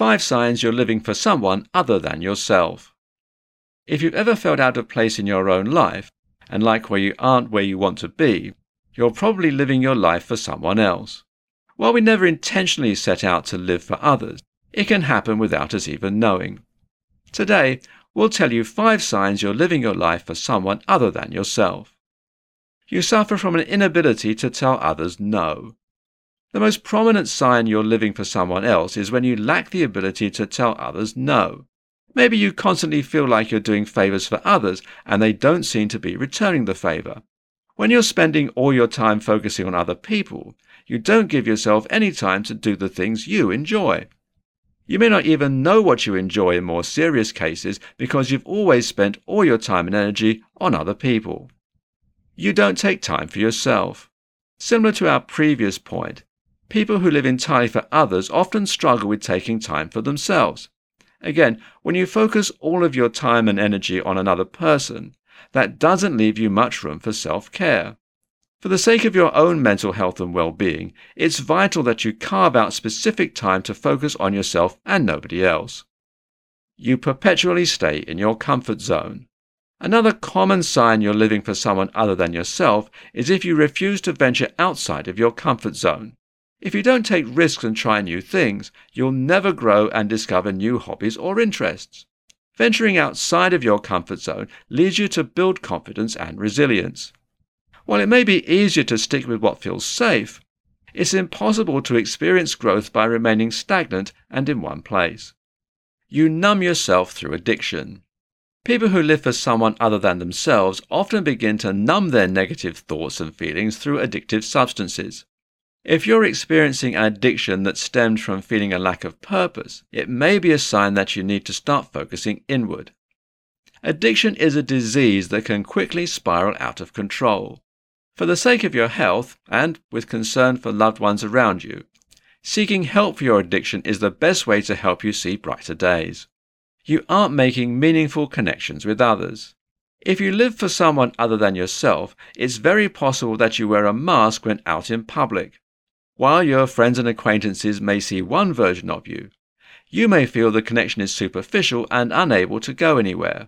5 signs you're living for someone other than yourself. If you've ever felt out of place in your own life, and like where you aren't where you want to be, you're probably living your life for someone else. While we never intentionally set out to live for others, it can happen without us even knowing. Today, we'll tell you 5 signs you're living your life for someone other than yourself. You suffer from an inability to tell others no. The most prominent sign you're living for someone else is when you lack the ability to tell others no. Maybe you constantly feel like you're doing favors for others and they don't seem to be returning the favor. When you're spending all your time focusing on other people, you don't give yourself any time to do the things you enjoy. You may not even know what you enjoy in more serious cases because you've always spent all your time and energy on other people. You don't take time for yourself. Similar to our previous point, people who live entirely for others often struggle with taking time for themselves. Again, when you focus all of your time and energy on another person, that doesn't leave you much room for self-care. For the sake of your own mental health and well-being, it's vital that you carve out specific time to focus on yourself and nobody else. You perpetually stay in your comfort zone. Another common sign you're living for someone other than yourself is if you refuse to venture outside of your comfort zone. If you don't take risks and try new things, you'll never grow and discover new hobbies or interests. Venturing outside of your comfort zone leads you to build confidence and resilience. While it may be easier to stick with what feels safe, it's impossible to experience growth by remaining stagnant and in one place. You numb yourself through addiction. People who live for someone other than themselves often begin to numb their negative thoughts and feelings through addictive substances. If you're experiencing an addiction that stems from feeling a lack of purpose, it may be a sign that you need to start focusing inward. Addiction is a disease that can quickly spiral out of control. For the sake of your health, and with concern for loved ones around you, seeking help for your addiction is the best way to help you see brighter days. You aren't making meaningful connections with others. If you live for someone other than yourself, it's very possible that you wear a mask when out in public. While your friends and acquaintances may see one version of you, you may feel the connection is superficial and unable to go anywhere.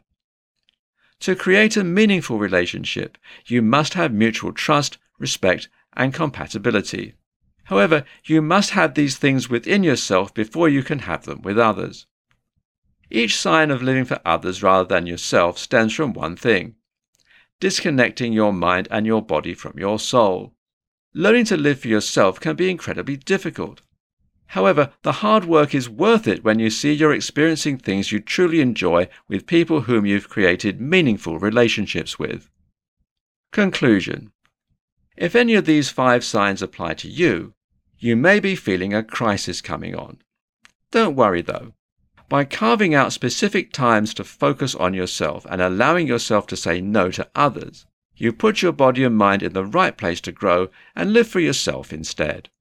To create a meaningful relationship, you must have mutual trust, respect, and compatibility. However, you must have these things within yourself before you can have them with others. Each sign of living for others rather than yourself stems from one thing: disconnecting your mind and your body from your soul. Learning to live for yourself can be incredibly difficult. However, the hard work is worth it when you see you're experiencing things you truly enjoy with people whom you've created meaningful relationships with. Conclusion. If any of these 5 signs apply to you, you may be feeling a crisis coming on. Don't worry though. By carving out specific times to focus on yourself and allowing yourself to say no to others, you put your body and mind in the right place to grow and live for yourself instead.